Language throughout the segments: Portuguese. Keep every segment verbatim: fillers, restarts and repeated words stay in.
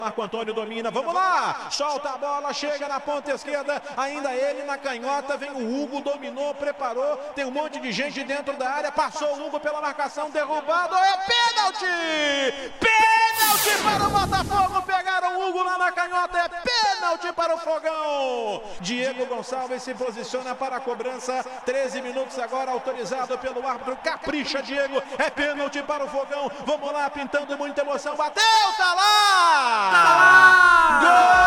Marco Antônio domina, vamos lá, solta a bola, chega na ponta esquerda, ainda ele na canhota, vem o Hugo, dominou, preparou, tem um monte de gente dentro da área, passou o Hugo pela marcação, derrubado, é pênalti! Pênalti para o Botafogo, pegaram o Hugo lá na canhota, é pênalti para o Fogão! Diego Gonçalves se posiciona para a cobrança, treze minutos agora, autorizado pelo árbitro, capricha Diego, é pênalti para o Fogão, vamos lá, pintando muita emoção, bateu, tá lá! Tá lá!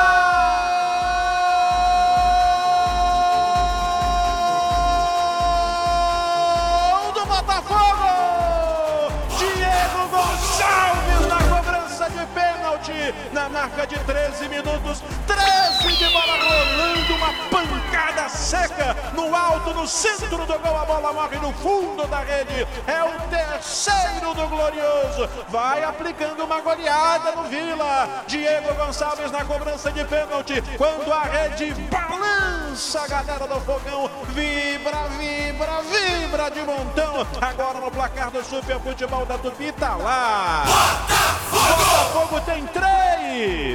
Gol do Botafogo! Diego Gonçalves na cobrança de pênalti, na marca de treze minutos, treze de bola rolando, uma pancada seca no alto, no centro do gol, a bola morre no fundo da rede, é o terceiro do Glorioso, vai aplicando uma goleada no Vila, Diego Gonçalves na cobrança de pênalti, quando a rede balança, a galera do Fogão vibra, vibra, vibra de montão, agora no placar do Super Futebol da Tupi, tá lá, Botafogo! Botafogo tem três!